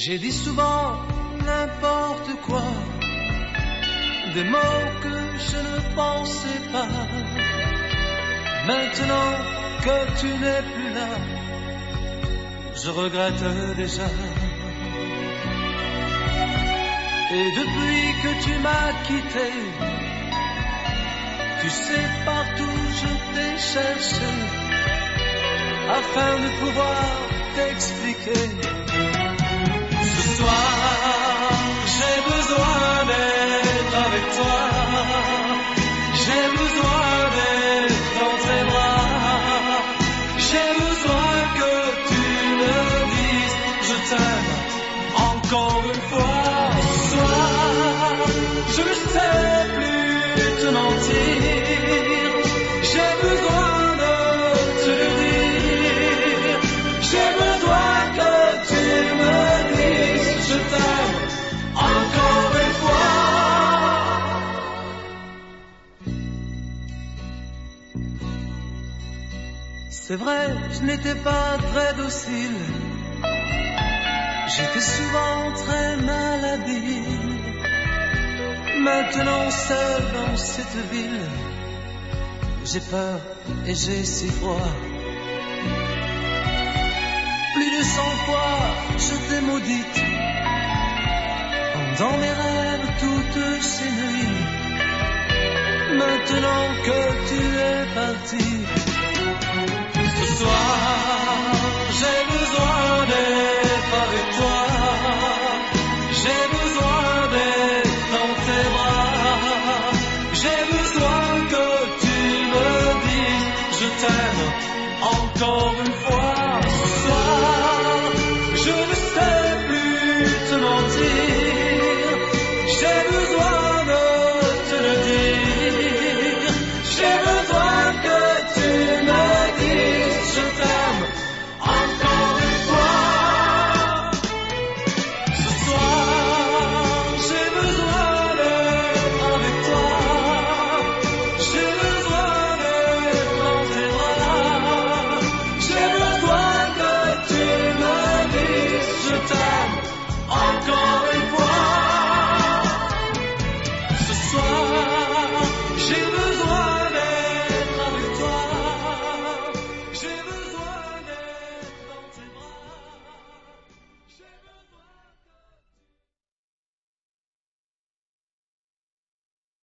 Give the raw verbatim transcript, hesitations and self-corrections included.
J'ai dit souvent n'importe quoi, des mots que je ne pensais pas. Maintenant que tu n'es plus là, je regrette déjà. Et depuis que tu m'as quitté, tu sais, partout je t'ai cherché, afin de pouvoir t'expliquer. Ce soir, j'ai besoin d'être avec toi. J'ai besoin d'être dans tes bras. J'ai besoin que tu me dises je t'aime encore une fois. Ce soir, je ne sais plus te mentir. J'ai besoin de te le dire. J'ai besoin que tu me dises je t'aime encore une fois. C'est vrai, je n'étais pas très docile. J'étais souvent très malhabile. Maintenant seul dans cette ville, j'ai peur et j'ai si froid. Plus de cent fois je t'ai maudite, dans mes rêves toutes ces nuits. Maintenant que tu es parti, ce soir j'ai besoin d'être avec toi. J'ai besoin d'être dans tes bras. J'ai besoin que tu me dises je t'aime encore une